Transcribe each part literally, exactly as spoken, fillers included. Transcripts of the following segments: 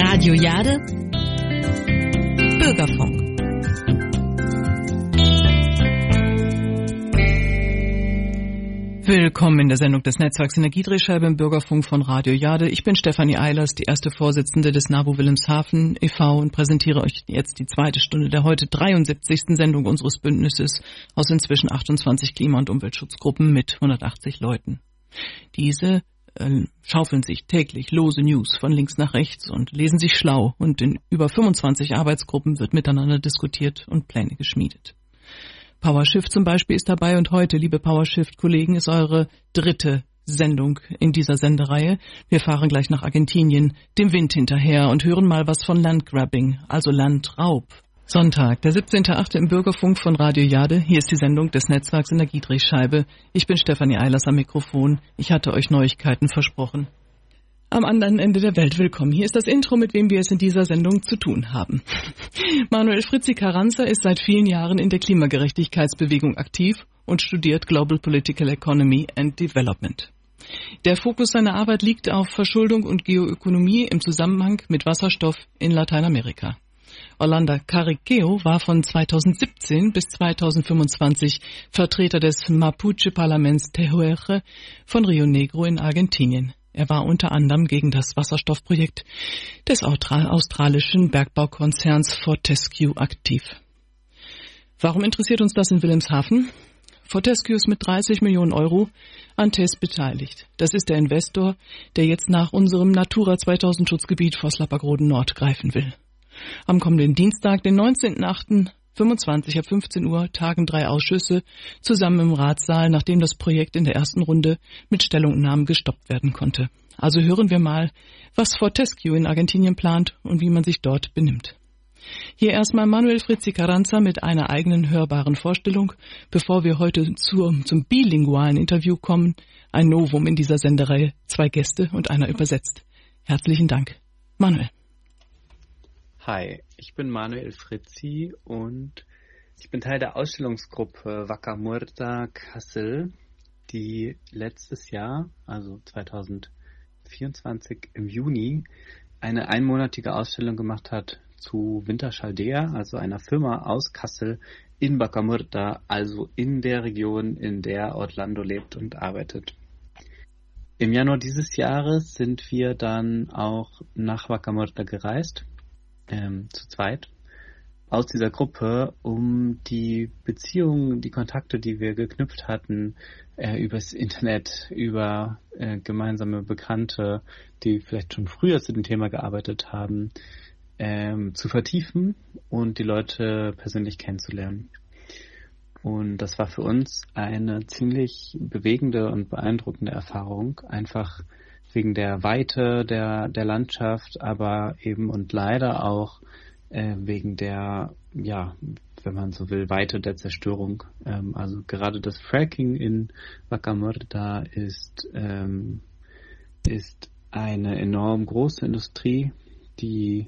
Radio Jade Bürgerfunk. Willkommen in der Sendung des Netzwerks Energiedrehscheibe im Bürgerfunk von Radio Jade. Ich bin Stefanie Eilers, die erste Vorsitzende des NABU Wilhelmshaven e V und präsentiere euch jetzt die zweite Stunde der heute dreiundsiebzigsten Sendung unseres Bündnisses aus inzwischen achtundzwanzig Klima- und Umweltschutzgruppen mit hundertachtzig Leuten. Diese äh, schaufeln sich täglich lose News von links nach rechts und lesen sich schlau, und in über fünfundzwanzig Arbeitsgruppen wird miteinander diskutiert und Pläne geschmiedet. PowerShift zum Beispiel ist dabei, und heute, liebe PowerShift-Kollegen, ist eure dritte Sendung in dieser Sendereihe. Wir fahren gleich nach Argentinien, dem Wind hinterher, und hören mal was von Landgrabbing, also Landraub. Sonntag, der siebzehnter achte im Bürgerfunk von Radio Jade. Hier ist die Sendung des Netzwerks Energiedrehscheibe. Ich bin Stefanie Eilers am Mikrofon. Ich hatte euch Neuigkeiten versprochen. Am anderen Ende der Welt willkommen. Hier ist das Intro, mit wem wir es in dieser Sendung zu tun haben. Manuel Fritzi Carranza ist seit vielen Jahren in der Klimagerechtigkeitsbewegung aktiv und studiert Global Political Economy and Development. Der Fokus seiner Arbeit liegt auf Verschuldung und Geoökonomie im Zusammenhang mit Wasserstoff in Lateinamerika. Orlando Carriqueo war von zweitausendsiebzehn bis zweitausendfünfundzwanzig Vertreter des Mapuche-Parlaments Tehuelche von Rio Negro in Argentinien. Er war unter anderem gegen das Wasserstoffprojekt des australischen Bergbaukonzerns Fortescue aktiv. Warum interessiert uns das in Wilhelmshaven? Fortescue ist mit dreißig Millionen Euro an T E S beteiligt. Das ist der Investor, der jetzt nach unserem Natura zweitausend Schutzgebiet Voslappergroden Nord greifen will. Am kommenden Dienstag, den neunzehnten achten fünfundzwanzig ab fünfzehn Uhr, tagen drei Ausschüsse zusammen im Ratssaal, nachdem das Projekt in der ersten Runde mit Stellungnahmen gestoppt werden konnte. Also hören wir mal, was Fortescue in Argentinien plant und wie man sich dort benimmt. Hier erstmal Manuel Fritzi Carranza mit einer eigenen hörbaren Vorstellung, bevor wir heute zur, zum bilingualen Interview kommen. Ein Novum in dieser Sendereihe, zwei Gäste und einer übersetzt. Herzlichen Dank. Manuel. Hi, ich bin Manuel Fritzi und ich bin Teil der Ausstellungsgruppe Vaca Muerta Kassel, die letztes Jahr, also zweitausendvierundzwanzig im Juni, eine einmonatige Ausstellung gemacht hat zu Winterschaldea, also einer Firma aus Kassel in Vaca Muerta, also in der Region, in der Orlando lebt und arbeitet. Im Januar dieses Jahres sind wir dann auch nach Vaca Muerta gereist, Ähm, zu zweit, aus dieser Gruppe, um die Beziehungen, die Kontakte, die wir geknüpft hatten, äh, übers Internet, über äh, gemeinsame Bekannte, die vielleicht schon früher zu dem Thema gearbeitet haben, ähm, zu vertiefen und die Leute persönlich kennenzulernen. Und das war für uns eine ziemlich bewegende und beeindruckende Erfahrung, einfach wegen der Weite der, der Landschaft, aber eben und leider auch äh, wegen der, ja, wenn man so will, Weite der Zerstörung. Ähm, also gerade das Fracking in Vaca Muerta ist, ähm, ist eine enorm große Industrie, die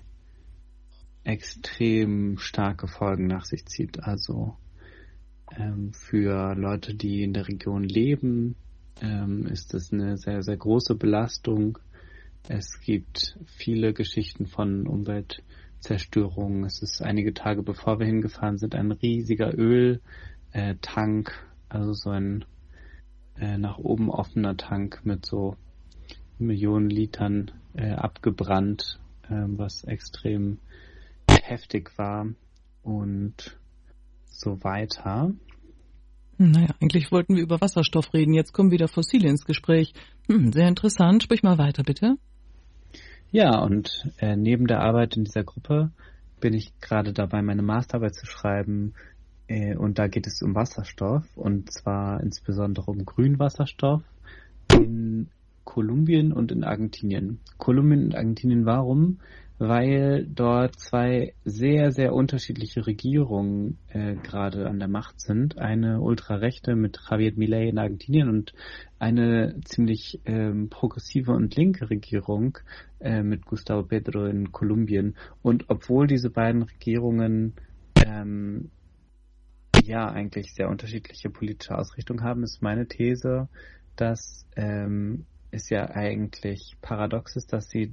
extrem starke Folgen nach sich zieht. Also ähm, für Leute, die in der Region leben, Ähm, ist das eine sehr, sehr große Belastung. Es gibt viele Geschichten von Umweltzerstörung. Es ist einige Tage bevor wir hingefahren sind, ein riesiger Öltank, äh, also so ein äh, nach oben offener Tank mit so Millionen Litern äh, abgebrannt, äh, was extrem heftig war und so weiter. Naja, eigentlich wollten wir über Wasserstoff reden. Jetzt kommen wieder Fossile ins Gespräch. Hm, sehr interessant. Sprich mal weiter, bitte. Ja, und äh, neben der Arbeit in dieser Gruppe bin ich gerade dabei, meine Masterarbeit zu schreiben. Äh, und da geht es um Wasserstoff. Und zwar insbesondere um Grünwasserstoff in Kolumbien und in Argentinien. Kolumbien und Argentinien, warum? Weil dort zwei sehr, sehr unterschiedliche Regierungen äh, gerade an der Macht sind. Eine ultrarechte mit Javier Milei in Argentinien und eine ziemlich ähm, progressive und linke Regierung äh, mit Gustavo Petro in Kolumbien. Und obwohl diese beiden Regierungen ähm, ja eigentlich sehr unterschiedliche politische Ausrichtung haben, ist meine These, dass ähm, es ja eigentlich paradox ist, dass sie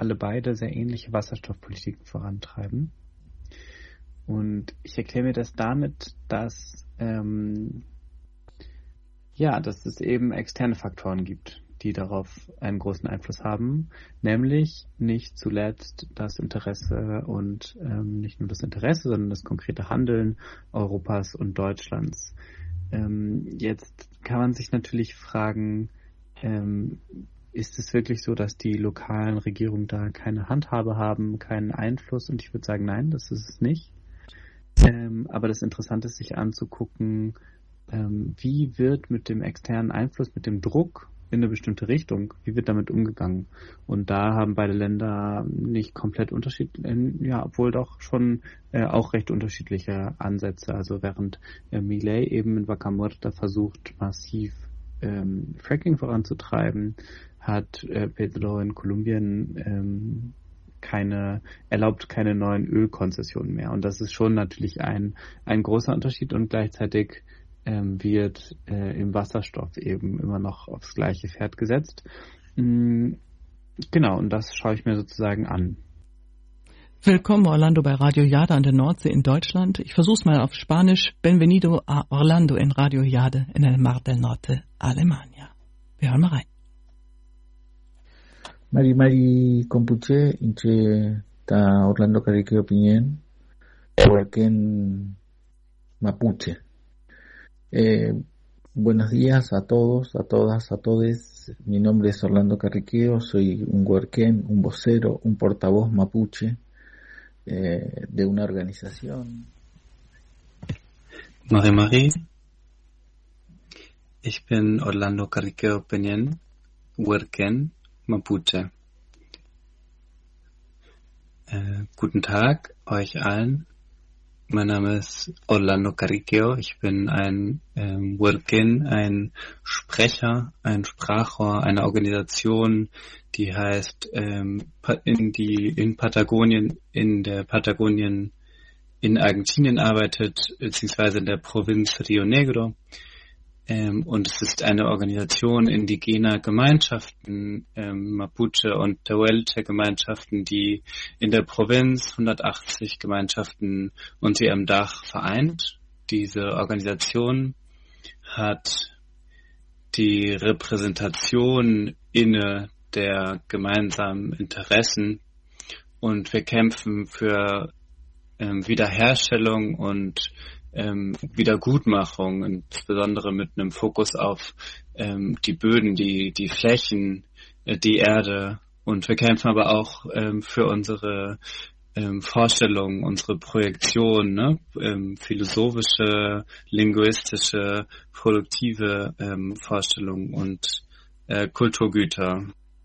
alle beide sehr ähnliche Wasserstoffpolitiken vorantreiben. Und ich erkläre mir das damit, dass, ähm, ja, dass es eben externe Faktoren gibt, die darauf einen großen Einfluss haben, nämlich nicht zuletzt das Interesse und ähm, nicht nur das Interesse, sondern das konkrete Handeln Europas und Deutschlands. Ähm, jetzt kann man sich natürlich fragen, ähm, ist es wirklich so, dass die lokalen Regierungen da keine Handhabe haben, keinen Einfluss? Und ich würde sagen, nein, das ist es nicht. Ähm, aber das Interessante ist, sich anzugucken, ähm, wie wird mit dem externen Einfluss, mit dem Druck in eine bestimmte Richtung, wie wird damit umgegangen? Und da haben beide Länder nicht komplett unterschiedlich, ja, obwohl doch schon äh, auch recht unterschiedliche Ansätze. Also während äh, Milei eben in Vaca Muerta versucht, massiv ähm, Fracking voranzutreiben, hat äh, Petro in Kolumbien ähm, keine, erlaubt keine neuen Ölkonzessionen mehr. Und das ist schon natürlich ein, ein großer Unterschied und gleichzeitig ähm, wird äh, im Wasserstoff eben immer noch aufs gleiche Pferd gesetzt. Mhm. Genau, und das schaue ich mir sozusagen an. Willkommen Orlando bei Radio Jade an der Nordsee in Deutschland. Ich versuch's mal auf Spanisch. Bienvenido a Orlando en Radio Jade en el Mar del Norte, Alemania. Wir hören mal rein. Mari Mari Compuche, Inche ta Orlando Cariqueo Piñén, Huerquén Mapuche. Eh, buenos días a todos, a todas, a todes. Mi nombre es Orlando Carriqueo, soy un huerquén, un vocero, un portavoz mapuche eh, de una organización. Marie Marie, ich bin Orlando Carriqueo Peñén, huerquén Mapuche. Äh, guten Tag euch allen. Mein Name ist Orlando Carriqueo. Ich bin ein ähm, Huerquén, ein Sprecher, ein Sprachrohr einer Organisation, die heißt ähm, in die in Patagonien, in der Patagonien in Argentinien arbeitet, beziehungsweise in der Provinz Rio Negro. Ähm, und es ist eine Organisation indigener Gemeinschaften, ähm, Mapuche und Tehuelche-Gemeinschaften, die in der Provinz hundertachtzig Gemeinschaften unter ihrem Dach vereint. Diese Organisation hat die Repräsentation inne der gemeinsamen Interessen und wir kämpfen für ähm, Wiederherstellung und Ähm, Wiedergutmachung, insbesondere mit einem Fokus auf ähm, die Böden, die, die Flächen, äh, die Erde. Und wir kämpfen aber auch ähm, für unsere ähm, Vorstellungen, unsere Projektion, ne? ähm, philosophische, linguistische, produktive ähm, Vorstellungen und äh, Kulturgüter.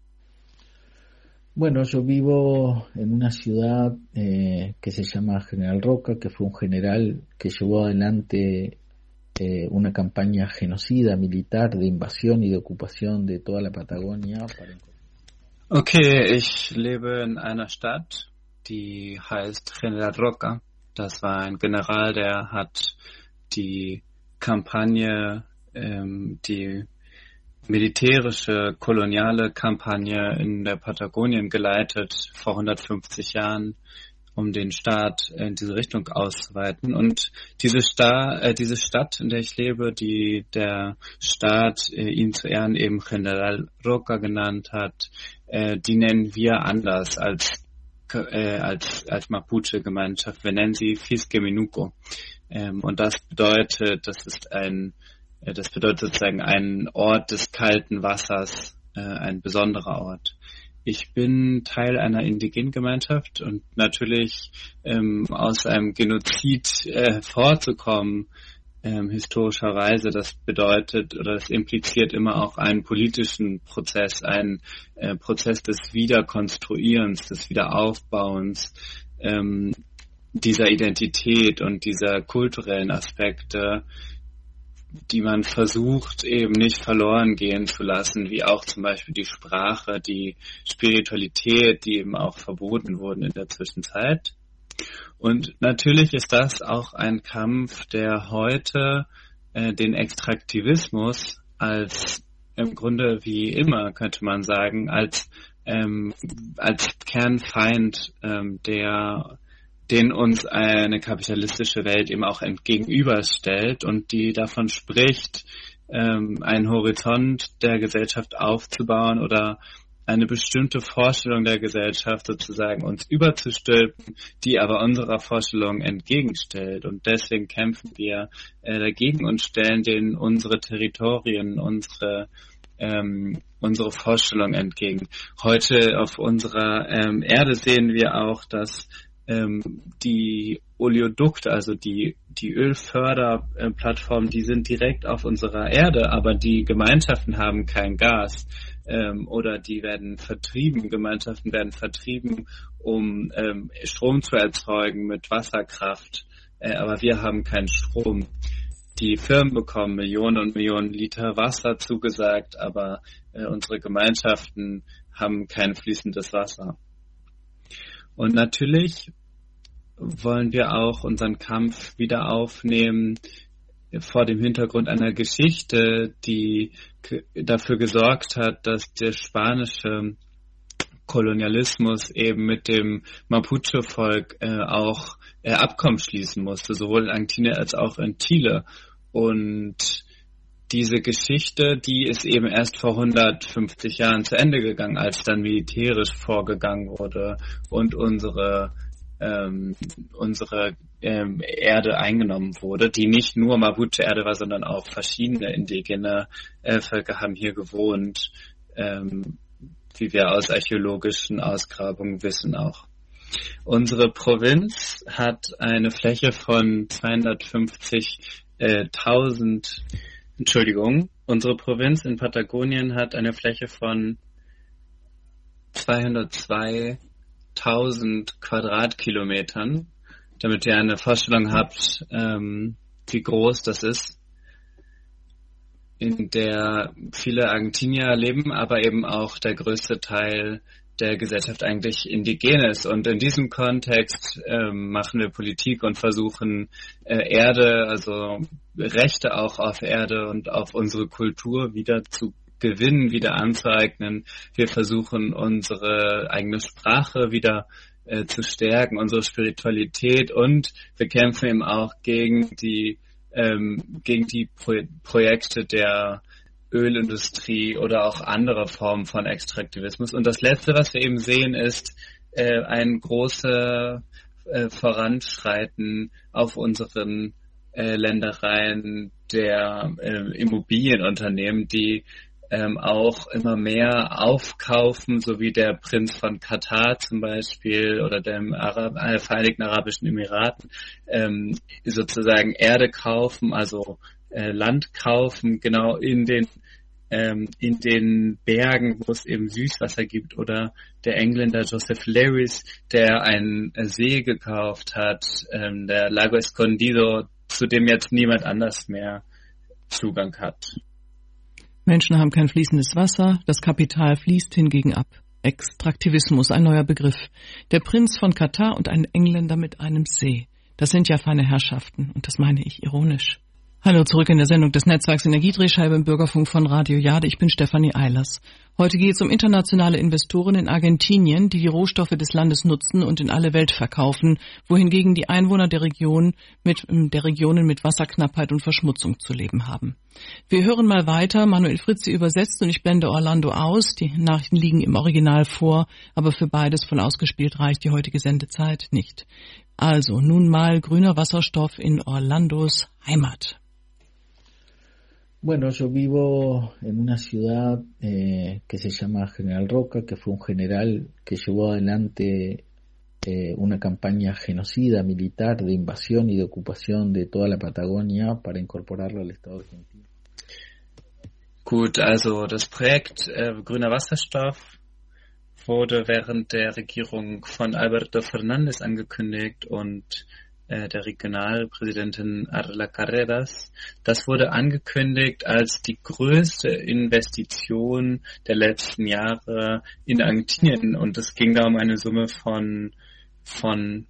Bueno, yo vivo en una ciudad eh, que se llama General Roca, que fue un general que llevó adelante eh, una campaña genocida militar de invasión y de ocupación de toda la Patagonia. Para... Okay, ich lebe in einer Stadt, die heißt General Roca. Das war ein General, der hat die Kampagne, ähm, die militärische, koloniale Kampagne in der Patagonien geleitet vor hundertfünfzig Jahren, um den Staat in diese Richtung auszuweiten. Und diese, Sta- äh, diese Stadt, in der ich lebe, die der Staat äh, ihn zu Ehren eben General Roca genannt hat, äh, die nennen wir anders als, äh, als, als Mapuche-Gemeinschaft. Wir nennen sie Fisqueminuco. Ähm, und das bedeutet, das ist ein Das bedeutet sozusagen ein Ort des kalten Wassers, äh, ein besonderer Ort. Ich bin Teil einer indigenen Gemeinschaft und natürlich ähm, aus einem Genozid äh, hervorzukommen, ähm, historischerweise, das bedeutet oder das impliziert immer auch einen politischen Prozess, einen äh, Prozess des Wiederkonstruierens, des Wiederaufbauens ähm, dieser Identität und dieser kulturellen Aspekte, die man versucht eben nicht verloren gehen zu lassen, wie auch zum Beispiel die Sprache, die Spiritualität, die eben auch verboten wurden in der Zwischenzeit. Und natürlich ist das auch ein Kampf, der heute äh, den Extraktivismus als im Grunde wie immer, könnte man sagen, als ähm, als Kernfeind, ähm, der den uns eine kapitalistische Welt eben auch entgegenüberstellt und die davon spricht, ähm, einen Horizont der Gesellschaft aufzubauen oder eine bestimmte Vorstellung der Gesellschaft sozusagen uns überzustülpen, die aber unserer Vorstellung entgegenstellt. Und deswegen kämpfen wir äh, dagegen und stellen denen unsere Territorien, unsere ähm, unsere Vorstellung entgegen. Heute auf unserer ähm, Erde sehen wir auch, dass ähm, die Oleodukte, also die die Ölförderplattformen, die sind direkt auf unserer Erde, aber die Gemeinschaften haben kein Gas. Ähm, oder die werden vertrieben, Gemeinschaften werden vertrieben, um ähm, Strom zu erzeugen mit Wasserkraft, äh, aber wir haben keinen Strom. Die Firmen bekommen Millionen und Millionen Liter Wasser zugesagt, aber äh, unsere Gemeinschaften haben kein fließendes Wasser. Und natürlich wollen wir auch unseren Kampf wieder aufnehmen vor dem Hintergrund einer Geschichte, die dafür gesorgt hat, dass der spanische Kolonialismus eben mit dem Mapuche-Volk äh, auch äh, Abkommen schließen musste, sowohl in Argentinien als auch in Chile. Und diese Geschichte, die ist eben erst vor hundertfünfzig Jahren zu Ende gegangen, als dann militärisch vorgegangen wurde und unsere ähm, unsere ähm, Erde eingenommen wurde, die nicht nur Mapuche-Erde war, sondern auch verschiedene indigene äh, Völker haben hier gewohnt, ähm, wie wir aus archäologischen Ausgrabungen wissen auch. Unsere Provinz hat eine Fläche von zweihundertfünfzigtausend, Entschuldigung, unsere Provinz in Patagonien hat eine Fläche von zweihundertzweitausend Quadratkilometern, damit ihr eine Vorstellung habt, ähm, wie groß das ist, in der viele Argentinier leben, aber eben auch der größte Teil der Gesellschaft eigentlich indigen ist. Und in diesem Kontext ähm, machen wir Politik und versuchen äh, Erde, also Rechte auch auf Erde und auf unsere Kultur wieder zu gewinnen, wieder anzueignen. Wir versuchen unsere eigene Sprache wieder äh, zu stärken, unsere Spiritualität, und wir kämpfen eben auch gegen die ähm, gegen die Pro- Projekte der Ölindustrie oder auch andere Formen von Extraktivismus. Und das Letzte, was wir eben sehen, ist äh, ein großes äh, Voranschreiten auf unseren äh, Ländereien der äh, Immobilienunternehmen, die ähm, auch immer mehr aufkaufen, so wie der Prinz von Katar zum Beispiel oder dem Arab, äh, Vereinigten Arabischen Emiraten, ähm, sozusagen Erde kaufen, also äh, Land kaufen, genau in den ähm, in den Bergen, wo es eben Süßwasser gibt, oder der Engländer Joseph Lewis, der einen See gekauft hat, ähm, der Lago Escondido, zu dem jetzt niemand anders mehr Zugang hat. Menschen haben kein fließendes Wasser, das Kapital fließt hingegen ab. Extraktivismus, ein neuer Begriff. Der Prinz von Katar und ein Engländer mit einem See. Das sind ja feine Herrschaften, und das meine ich ironisch. Hallo, zurück in der Sendung des Netzwerks Energiedrehscheibe im Bürgerfunk von Radio Jade. Ich bin Stefanie Eilers. Heute geht es um internationale Investoren in Argentinien, die die Rohstoffe des Landes nutzen und in alle Welt verkaufen, wohingegen die Einwohner der Region mit, der Regionen mit Wasserknappheit und Verschmutzung zu leben haben. Wir hören mal weiter. Manuel Fritzi übersetzt und ich blende Orlando aus. Die Nachrichten liegen im Original vor, aber für beides voll ausgespielt reicht die heutige Sendezeit nicht. Also nun mal grüner Wasserstoff in Orlandos Heimat. Bueno, yo vivo en una ciudad eh, que se llama General Roca, que fue un general que llevó adelante eh, una campaña genocida militar de invasión y de ocupación de toda la Patagonia para incorporarlo al Estado argentino. Gut, also das Projekt äh, grüner Wasserstoff wurde während der Regierung von Alberto Fernández angekündigt und der Regionalpräsidentin Arla Carreras. Das wurde angekündigt als die größte Investition der letzten Jahre in Argentinien, und es ging da um eine Summe von von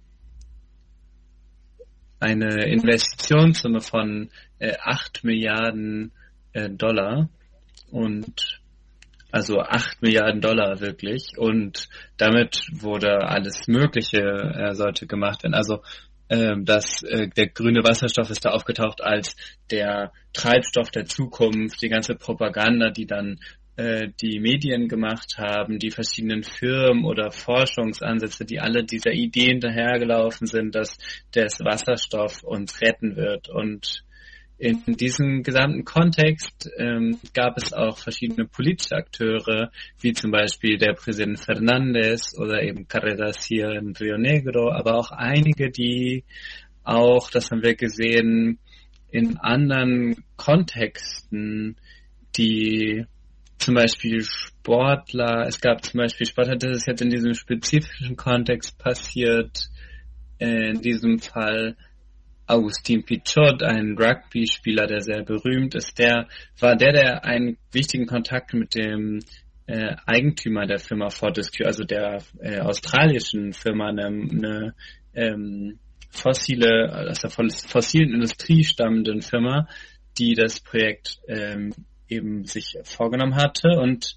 eine Investitionssumme von äh, acht Milliarden äh, Dollar, und also acht Milliarden Dollar wirklich. Und damit wurde alles Mögliche äh, sollte gemacht werden. Also ähm, das, äh, der grüne Wasserstoff ist da aufgetaucht als der Treibstoff der Zukunft, die ganze Propaganda, die dann äh, die Medien gemacht haben, die verschiedenen Firmen oder Forschungsansätze, die alle dieser Ideen dahergelaufen sind, dass der Wasserstoff uns retten wird. Und in diesem gesamten Kontext ähm, gab es auch verschiedene politische Akteure, wie zum Beispiel der Präsident Fernández oder eben Carreras hier in Rio Negro, aber auch einige, die auch, das haben wir gesehen, in anderen Kontexten, die zum Beispiel Sportler, es gab zum Beispiel Sportler, das ist jetzt in diesem spezifischen Kontext passiert, in diesem Fall Agustín Pichot, ein Rugby-Spieler, der sehr berühmt ist, der war der, der einen wichtigen Kontakt mit dem äh, Eigentümer der Firma Fortescue, also der äh, australischen Firma, eine, eine ähm, fossile, aus der fossilen Industrie stammenden Firma, die das Projekt ähm, eben sich vorgenommen hatte. Und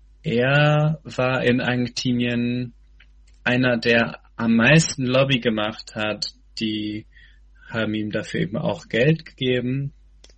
er war in Argentinien einer, der am meisten Lobby gemacht hat. Die haben ihm dafür eben auch Geld gegeben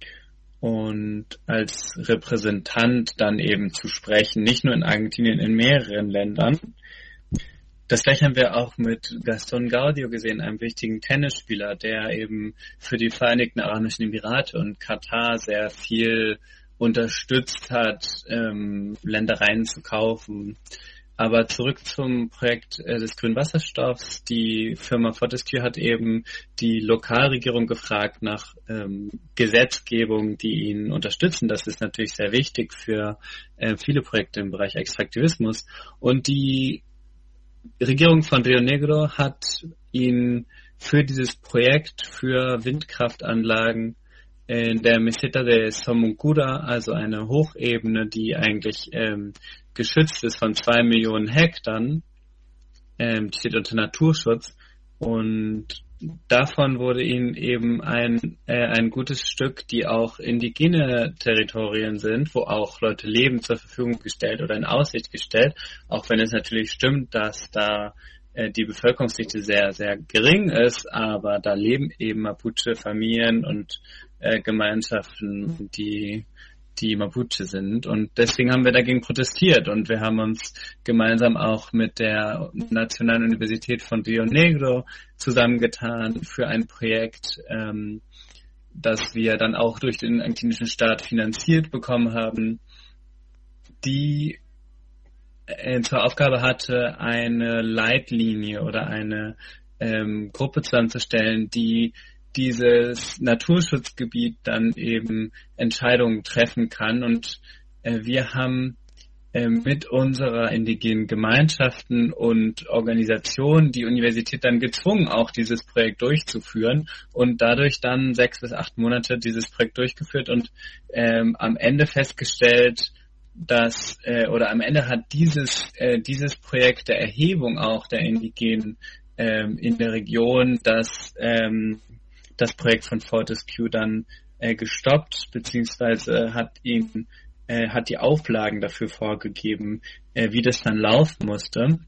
und als Repräsentant dann eben zu sprechen, nicht nur in Argentinien, in mehreren Ländern. Das gleiche haben wir auch mit Gaston Gaudio gesehen, einem wichtigen Tennisspieler, der eben für die Vereinigten Arabischen Emirate und Katar sehr viel unterstützt hat, ähm, Ländereien zu kaufen. Aber zurück zum Projekt äh, des grünen Wasserstoffs. Die Firma Fortescue hat eben die Lokalregierung gefragt nach ähm, Gesetzgebung, die ihn unterstützen. Das ist natürlich sehr wichtig für äh, viele Projekte im Bereich Extraktivismus. Und die Regierung von Rio Negro hat ihn für dieses Projekt für Windkraftanlagen in der Meseta de Somoncura, also eine Hochebene, die eigentlich ähm, geschützt ist von zwei Millionen Hektar, ähm, steht unter Naturschutz, und davon wurde ihnen eben ein, äh, ein gutes Stück, die auch indigene Territorien sind, wo auch Leute leben, zur Verfügung gestellt oder in Aussicht gestellt, auch wenn es natürlich stimmt, dass da äh, die Bevölkerungsdichte sehr, sehr gering ist, aber da leben eben Mapuche-Familien und äh, Gemeinschaften, die die Mapuche sind, und deswegen haben wir dagegen protestiert, und wir haben uns gemeinsam auch mit der Nationalen Universität von Rio Negro zusammengetan für ein Projekt, ähm, das wir dann auch durch den argentinischen Staat finanziert bekommen haben, die äh, zur Aufgabe hatte, eine Leitlinie oder eine ähm, Gruppe zusammenzustellen, die dieses Naturschutzgebiet dann eben Entscheidungen treffen kann. Und äh, wir haben äh, mit unserer indigenen Gemeinschaften und Organisationen die Universität dann gezwungen, auch dieses Projekt durchzuführen, und dadurch dann sechs bis acht Monate dieses Projekt durchgeführt und ähm, am Ende festgestellt, dass äh, oder am Ende hat dieses äh, dieses Projekt der Erhebung auch der Indigenen ähm, in der Region, dass ähm, das Projekt von Fortescue dann äh, gestoppt, beziehungsweise hat ihn, äh, hat die Auflagen dafür vorgegeben, äh, wie das dann laufen musste.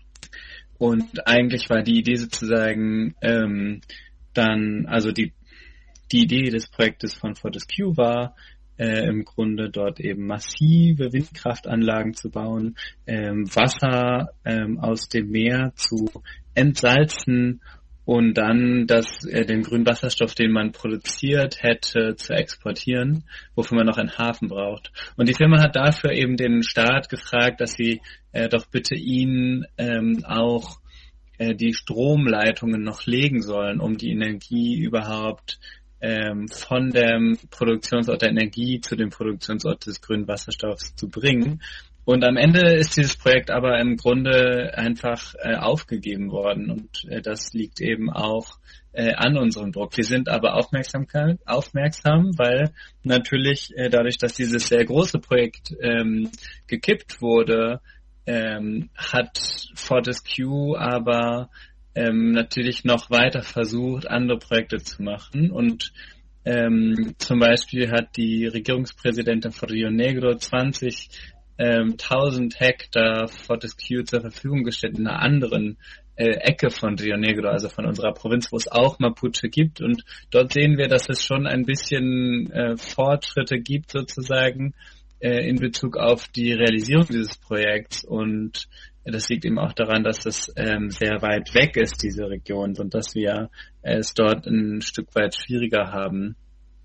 Und eigentlich war die Idee sozusagen ähm, dann, also die, die Idee des Projektes von Fortescue war, äh, im Grunde dort eben massive Windkraftanlagen zu bauen, ähm, Wasser ähm, aus dem Meer zu entsalzen und dann das, äh, den grünen Wasserstoff, den man produziert hätte, zu exportieren, wofür man noch einen Hafen braucht. Und die Firma hat dafür eben den Staat gefragt, dass sie äh, doch bitte ihnen ähm, auch äh, die Stromleitungen noch legen sollen, um die Energie überhaupt ähm, von dem Produktionsort der Energie zu dem Produktionsort des grünen Wasserstoffs zu bringen. Und am Ende ist dieses Projekt aber im Grunde einfach äh, aufgegeben worden, und äh, das liegt eben auch äh, an unserem Druck. Wir sind aber aufmerksam, aufmerksam weil natürlich äh, dadurch, dass dieses sehr große Projekt ähm, gekippt wurde, ähm, hat Fortescue aber ähm, natürlich noch weiter versucht, andere Projekte zu machen, und ähm, zum Beispiel hat die Regierungspräsidentin von Rio Negro zwanzig ähm, tausend Hektar Fortescue zur Verfügung gestellt in einer anderen äh, Ecke von Rio Negro, also von unserer Provinz, wo es auch Mapuche gibt. Und dort sehen wir, dass es schon ein bisschen äh, Fortschritte gibt sozusagen äh, in Bezug auf die Realisierung dieses Projekts. Und das liegt eben auch daran, dass es ähm, sehr weit weg ist, diese Region, und dass wir es dort ein Stück weit schwieriger haben.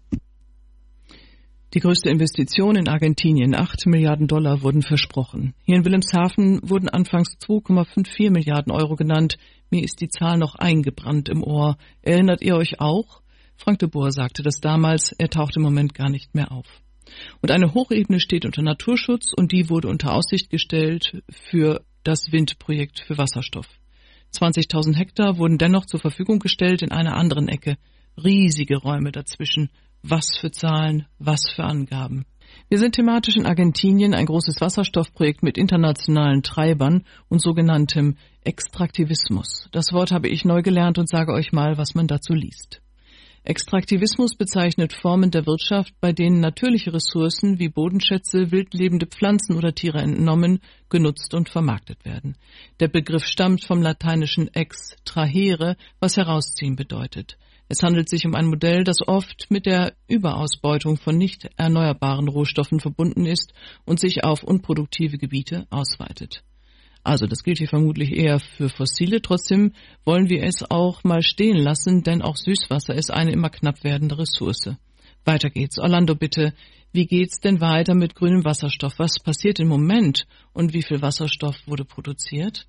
Die größte Investition in Argentinien, acht Milliarden Dollar, wurden versprochen. Hier in Wilhelmshaven wurden anfangs zwei Komma vierundfünfzig Milliarden Euro genannt. Mir ist die Zahl noch eingebrannt im Ohr. Erinnert ihr euch auch? Frank de Boer sagte das damals, er taucht im Moment gar nicht mehr auf. Und eine Hochebene steht unter Naturschutz und die wurde unter Aussicht gestellt für das Windprojekt für Wasserstoff. zwanzigtausend Hektar wurden dennoch zur Verfügung gestellt in einer anderen Ecke. Riesige Räume dazwischen. Was für Zahlen, was für Angaben. Wir sind thematisch in Argentinien, ein großes Wasserstoffprojekt mit internationalen Treibern und sogenanntem Extraktivismus. Das Wort habe ich neu gelernt und sage euch mal, was man dazu liest. Extraktivismus bezeichnet Formen der Wirtschaft, bei denen natürliche Ressourcen wie Bodenschätze, wildlebende Pflanzen oder Tiere entnommen, genutzt und vermarktet werden. Der Begriff stammt vom lateinischen extrahere, was herausziehen bedeutet. Es handelt sich um ein Modell, das oft mit der Überausbeutung von nicht erneuerbaren Rohstoffen verbunden ist und sich auf unproduktive Gebiete ausweitet. Also das gilt hier vermutlich eher für Fossile, trotzdem wollen wir es auch mal stehen lassen, denn auch Süßwasser ist eine immer knapp werdende Ressource. Weiter geht's. Orlando, bitte, wie geht's denn weiter mit grünem Wasserstoff? Was passiert im Moment und wie viel Wasserstoff wurde produziert?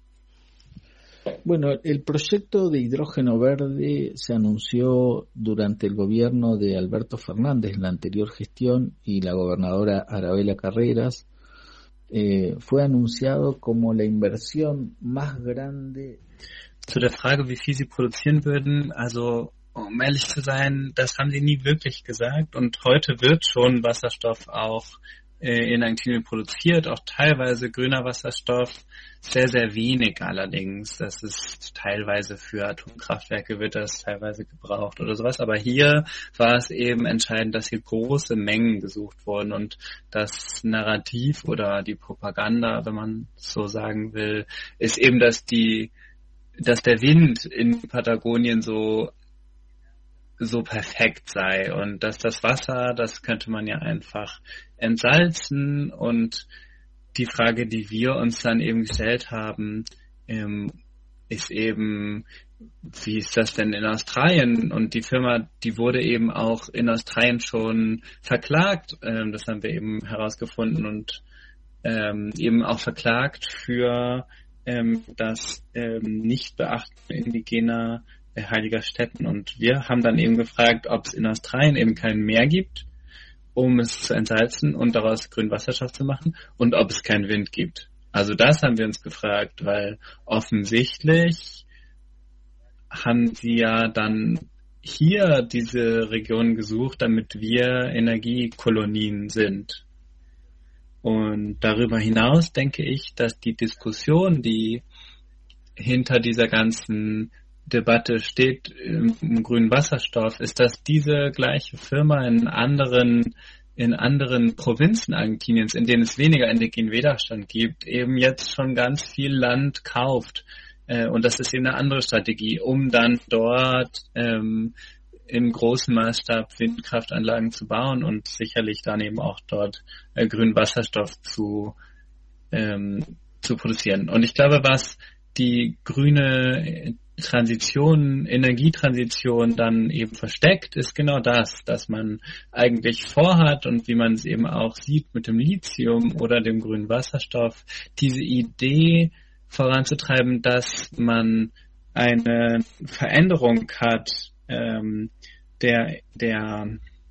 Bueno, el proyecto de hidrógeno verde se anunció durante el gobierno de Alberto Fernández en la anterior gestión y la gobernadora Arabella Carreras. Eh, fue anunciado como la inversión más grande. Zu der Frage, wie viel sie produzieren würden, also um ehrlich zu sein, das haben sie nie wirklich gesagt, und heute wird schon Wasserstoff auch in Argentinien produziert, auch teilweise grüner Wasserstoff, sehr, sehr wenig allerdings. Das ist teilweise für Atomkraftwerke wird das teilweise gebraucht oder sowas, aber hier war es eben entscheidend, dass hier große Mengen gesucht wurden, und das Narrativ oder die Propaganda, wenn man so sagen will, ist eben, dass die, dass der Wind in Patagonien so so perfekt sei und dass das Wasser, das könnte man ja einfach entsalzen, und die Frage, die wir uns dann eben gestellt haben, ähm, ist eben, wie ist das denn in Australien? Und die Firma, die wurde eben auch in Australien schon verklagt, ähm, das haben wir eben herausgefunden, und ähm, eben auch verklagt für ähm, das ähm, Nichtbeachten indigener heiliger Städten. Und wir haben dann eben gefragt, ob es in Australien eben kein Meer gibt, um es zu entsalzen und daraus grünen Wasserstoff zu machen, und ob es keinen Wind gibt. Also das haben wir uns gefragt, weil offensichtlich haben sie ja dann hier diese Region gesucht, damit wir Energiekolonien sind. Und darüber hinaus denke ich, dass die Diskussion, die hinter dieser ganzen Debatte steht im, im grünen Wasserstoff, ist, dass diese gleiche Firma in anderen in anderen Provinzen Argentiniens, in denen es weniger Energienwiderstand gibt, eben jetzt schon ganz viel Land kauft. Äh, und das ist eben eine andere Strategie, um dann dort ähm, im großen Maßstab Windkraftanlagen zu bauen und sicherlich dann eben auch dort äh, grünen Wasserstoff zu, ähm, zu produzieren. Und ich glaube, was die grüne Transition, Energietransition dann eben versteckt, ist genau das, dass man eigentlich vorhat, und wie man es eben auch sieht mit dem Lithium oder dem grünen Wasserstoff, diese Idee voranzutreiben, dass man eine Veränderung hat ähm, der, der,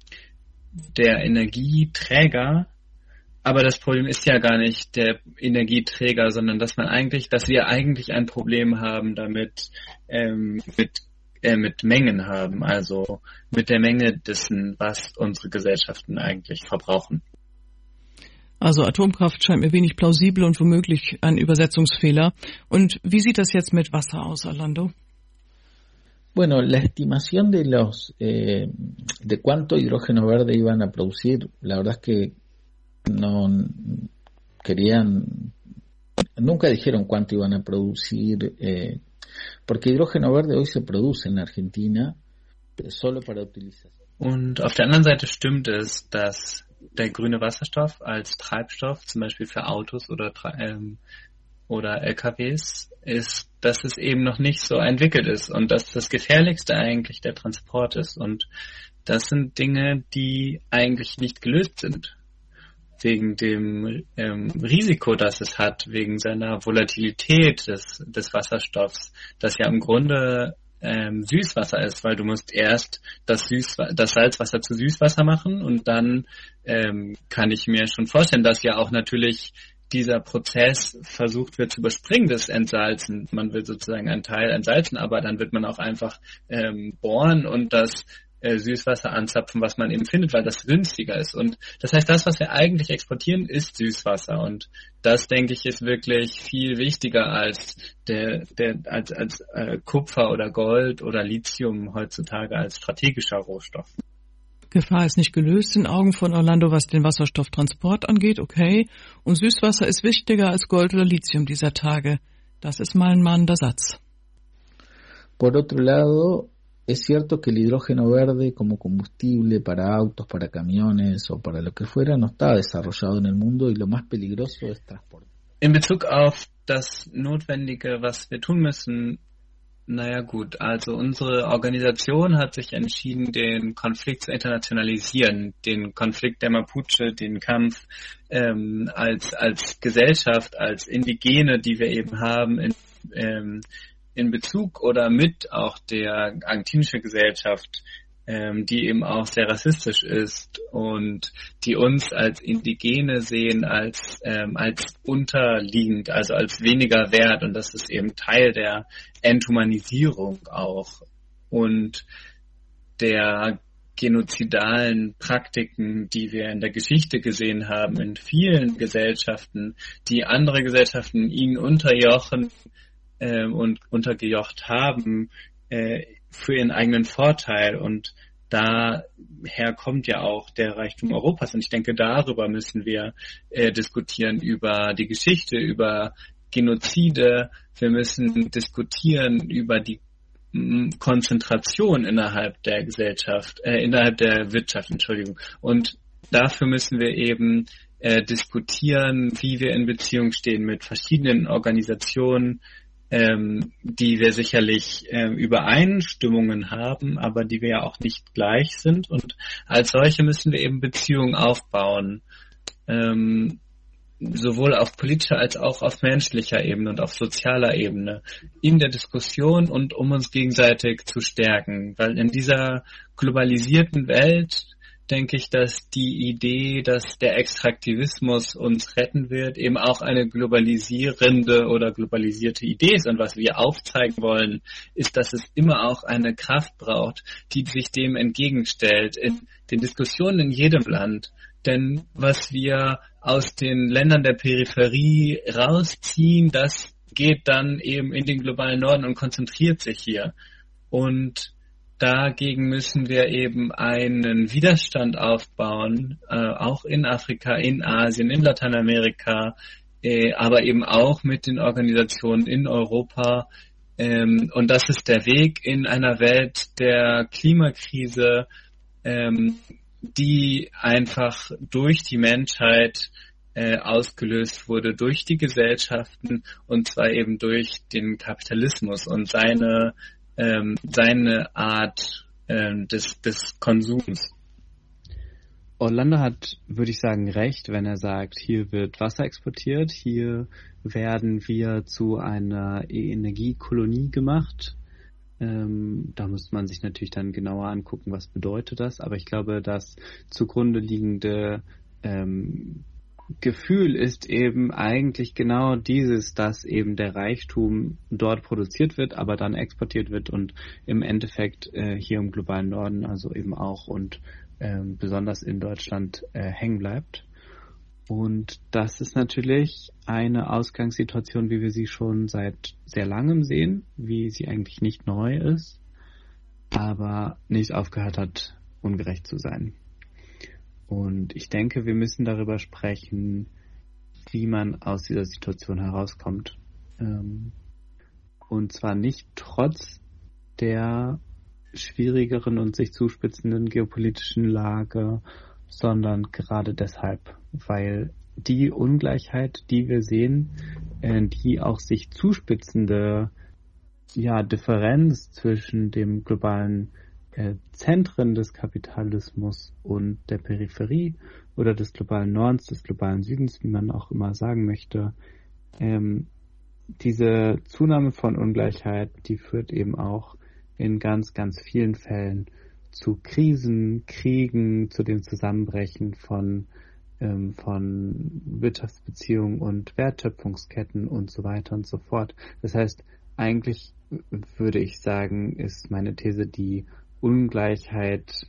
der Energieträger. Aber das Problem ist ja gar nicht der Energieträger, sondern dass man eigentlich, dass wir eigentlich ein Problem haben damit, ähm, mit, äh, mit Mengen haben, also mit der Menge dessen, was unsere Gesellschaften eigentlich verbrauchen. Also Atomkraft scheint mir wenig plausibel und womöglich ein Übersetzungsfehler. Und wie sieht das jetzt mit Wasser aus, Orlando? Bueno, la estimación de los eh, de cuánto hidrógeno verde iban a producir, la verdad es que no querían, nunca dijeron cuánto iban a producir, eh, porque hidrógeno verde hoy se produce en la Argentina eh, solo para utilización. Und auf der anderen Seite stimmt es, dass der grüne Wasserstoff als Treibstoff, zum Beispiel für Autos oder ähm, oder L K Ws, ist, dass es eben noch nicht so entwickelt ist und dass das Gefährlichste eigentlich der Transport ist. Und das sind Dinge, die eigentlich nicht gelöst sind. Wegen dem ähm, Risiko, das es hat, wegen seiner Volatilität des, des Wasserstoffs, das ja im Grunde ähm, Süßwasser ist, weil du musst erst das, Süßwa- das Salzwasser zu Süßwasser machen und dann ähm, kann ich mir schon vorstellen, dass ja auch natürlich dieser Prozess versucht wird zu überspringen, das Entsalzen. Man will sozusagen einen Teil entsalzen, aber dann wird man auch einfach ähm, bohren und das äh, Süßwasser anzapfen, was man eben findet, weil das günstiger ist. Und das heißt, das, was wir eigentlich exportieren, ist Süßwasser. Und das, denke ich, ist wirklich viel wichtiger als der, der als, als äh, Kupfer oder Gold oder Lithium heutzutage als strategischer Rohstoff. Gefahr ist nicht gelöst in Augen von Orlando, was den Wasserstofftransport angeht, okay. Und Süßwasser ist wichtiger als Gold oder Lithium dieser Tage. Das ist mal ein mahnender Satz. Por otro lado, es cierto que el hidrógeno verde como combustible para autos, para camiones o para lo que fuera no está desarrollado en el mundo y lo más peligroso es transporte. In Bezug auf das Notwendige, was wir tun müssen, naja gut, also unsere Organisation hat sich entschieden, den Konflikt zu internationalisieren, den Konflikt der Mapuche, den Kampf ähm, als als Gesellschaft, als Indigene, die wir eben haben, in, ähm, in Bezug oder mit auch der argentinischen Gesellschaft, ähm, die eben auch sehr rassistisch ist und die uns als Indigene sehen als ähm, als unterliegend, also als weniger wert, und das ist eben Teil der Enthumanisierung auch und der genozidalen Praktiken, die wir in der Geschichte gesehen haben, in vielen Gesellschaften, die andere Gesellschaften ihnen unterjochen äh, und untergejocht haben, äh, für ihren eigenen Vorteil. Und daher kommt ja auch der Reichtum Europas. Und ich denke, darüber müssen wir äh, diskutieren, über die Geschichte, über Genozide. Wir müssen diskutieren über die m, Konzentration innerhalb der Gesellschaft, äh, innerhalb der Wirtschaft, Entschuldigung. Und dafür müssen wir eben äh, diskutieren, wie wir in Beziehung stehen mit verschiedenen Organisationen, Ähm, die wir sicherlich ähm, Übereinstimmungen haben, aber die wir ja auch nicht gleich sind. Und als solche müssen wir eben Beziehungen aufbauen, ähm, sowohl auf politischer als auch auf menschlicher Ebene und auf sozialer Ebene, in der Diskussion und um uns gegenseitig zu stärken. Weil in dieser globalisierten Welt denke ich, dass die Idee, dass der Extraktivismus uns retten wird, eben auch eine globalisierende oder globalisierte Idee ist. Und was wir aufzeigen wollen, ist, dass es immer auch eine Kraft braucht, die sich dem entgegenstellt in den Diskussionen in jedem Land. Denn was wir aus den Ländern der Peripherie rausziehen, das geht dann eben in den globalen Norden und konzentriert sich hier. Und dagegen müssen wir eben einen Widerstand aufbauen, äh, auch in Afrika, in Asien, in Lateinamerika, äh, aber eben auch mit den Organisationen in Europa. Ähm, und das ist der Weg in einer Welt der Klimakrise, ähm, die einfach durch die Menschheit äh, ausgelöst wurde, durch die Gesellschaften, und zwar eben durch den Kapitalismus und seine Ähm, seine Art ähm, des, des Konsums. Orlando hat, würde ich sagen, recht, wenn er sagt, hier wird Wasser exportiert, hier werden wir zu einer Energiekolonie gemacht. Ähm, da muss man sich natürlich dann genauer angucken, was bedeutet das. Aber ich glaube, das zugrunde liegende ähm, Gefühl ist eben eigentlich genau dieses, dass eben der Reichtum dort produziert wird, aber dann exportiert wird und im Endeffekt äh, hier im globalen Norden, also eben auch und äh, besonders in Deutschland äh, hängen bleibt. Und das ist natürlich eine Ausgangssituation, wie wir sie schon seit sehr langem sehen, wie sie eigentlich nicht neu ist, aber nicht aufgehört hat, ungerecht zu sein. Und ich denke, wir müssen darüber sprechen, wie man aus dieser Situation herauskommt. Ähm, und zwar nicht trotz der schwierigeren und sich zuspitzenden geopolitischen Lage, sondern gerade deshalb, weil die Ungleichheit, die wir sehen, äh, die auch sich zuspitzende ja, Differenz zwischen dem globalen äh, Zentren des Kapitalismus und der Peripherie oder des globalen Nordens, des globalen Südens, wie man auch immer sagen möchte, ähm, diese Zunahme von Ungleichheit, die führt eben auch in ganz, ganz vielen Fällen zu Krisen, Kriegen, zu dem Zusammenbrechen von, ähm, von Wirtschaftsbeziehungen und Wertschöpfungsketten und so weiter und so fort. Das heißt, eigentlich würde ich sagen, ist meine These, die Ungleichheit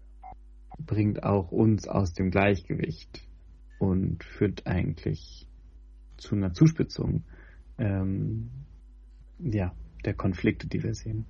bringt auch uns aus dem Gleichgewicht und führt eigentlich zu einer Zuspitzung ähm, ja, der Konflikte, die wir sehen.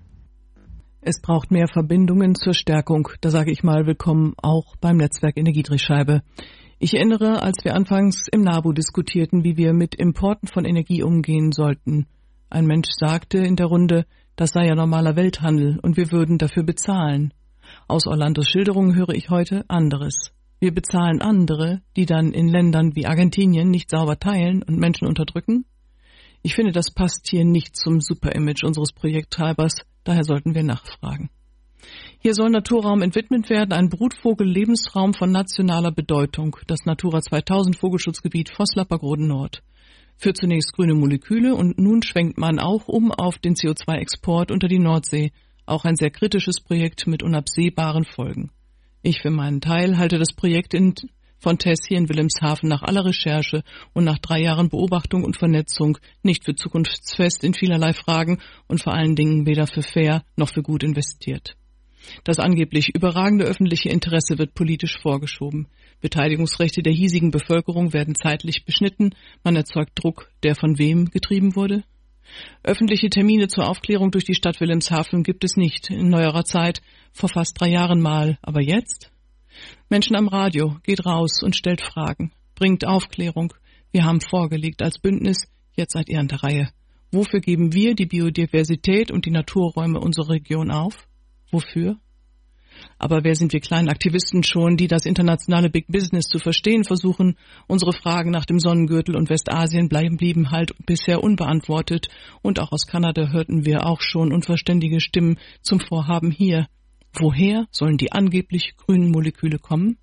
Es braucht mehr Verbindungen zur Stärkung. Da sage ich mal willkommen auch beim Netzwerk Energiedrehscheibe. Ich erinnere, als wir anfangs im NABU diskutierten, wie wir mit Importen von Energie umgehen sollten. Ein Mensch sagte in der Runde, das sei ja normaler Welthandel und wir würden dafür bezahlen. Aus Orlandos Schilderungen höre ich heute anderes. Wir bezahlen andere, die dann in Ländern wie Argentinien nicht sauber teilen und Menschen unterdrücken? Ich finde, das passt hier nicht zum Superimage unseres Projekttreibers, daher sollten wir nachfragen. Hier soll Naturraum entwidmet werden, ein Brutvogel-Lebensraum von nationaler Bedeutung, das Natura zweitausend Vogelschutzgebiet Vossloch-Pagroden Nord. Für zunächst grüne Moleküle und nun schwenkt man auch um auf den C O zwei Export unter die Nordsee, auch ein sehr kritisches Projekt mit unabsehbaren Folgen. Ich für meinen Teil halte das Projekt in von T E S hier in Wilhelmshaven nach aller Recherche und nach drei Jahren Beobachtung und Vernetzung nicht für zukunftsfest in vielerlei Fragen und vor allen Dingen weder für fair noch für gut investiert. Das angeblich überragende öffentliche Interesse wird politisch vorgeschoben. Beteiligungsrechte der hiesigen Bevölkerung werden zeitlich beschnitten. Man erzeugt Druck, der von wem getrieben wurde? Öffentliche Termine zur Aufklärung durch die Stadt Wilhelmshaven gibt es nicht, in neuerer Zeit, vor fast drei Jahren mal. Aber jetzt? Menschen am Radio, geht raus und stellt Fragen. Bringt Aufklärung. Wir haben vorgelegt als Bündnis, jetzt seid ihr an der Reihe. Wofür geben wir die Biodiversität und die Naturräume unserer Region auf? Wofür? Aber wer sind wir kleinen Aktivisten schon, die das internationale Big Business zu verstehen versuchen? Unsere Fragen nach dem Sonnengürtel und Westasien bleiben, blieben halt bisher unbeantwortet. Und auch aus Kanada hörten wir auch schon unverständige Stimmen zum Vorhaben hier. Woher sollen die angeblich grünen Moleküle kommen?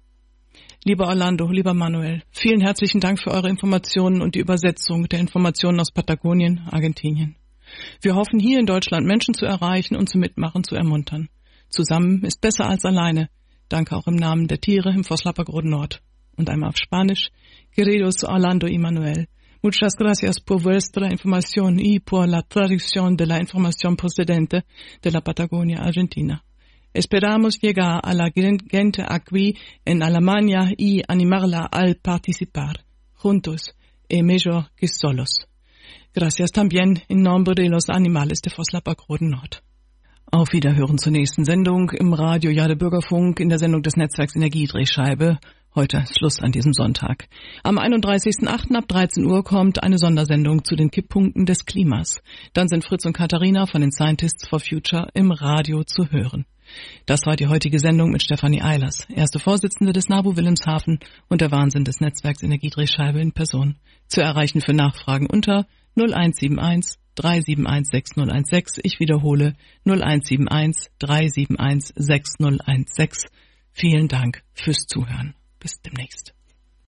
Lieber Orlando, lieber Manuel, vielen herzlichen Dank für eure Informationen und die Übersetzung der Informationen aus Patagonien, Argentinien. Wir hoffen, hier in Deutschland Menschen zu erreichen und zum Mitmachen zu ermuntern. Zusammen ist besser als alleine. Danke auch im Namen der Tiere im Vossloch-Pagroden Nord. Und einmal auf Spanisch. Queridos Orlando y Manuel, muchas gracias por vuestra información y por la traducción de la información procedente de la Patagonia Argentina. Esperamos llegar a la gente aquí en Alemania y animarla al participar, juntos y mejor que solos. Gracias también en nombre de los animales de Vossloch-Pagroden Nord. Auf Wiederhören zur nächsten Sendung im Radio Jade Bürgerfunk in der Sendung des Netzwerks Energiedrehscheibe. Heute Schluss an diesem Sonntag. Am einunddreißigsten achten ab dreizehn Uhr kommt eine Sondersendung zu den Kipppunkten des Klimas. Dann sind Fritz und Katharina von den Scientists for Future im Radio zu hören. Das war die heutige Sendung mit Stefanie Eilers, erste Vorsitzende des NABU Wilhelmshaven und der Wahnsinn des Netzwerks Energiedrehscheibe in Person. Zu erreichen für Nachfragen unter null eins sieben eins drei sieben eins sechs null eins sechs. Ich wiederhole null eins sieben eins drei sieben eins sechs null eins sechs. Vielen Dank fürs Zuhören. Bis demnächst.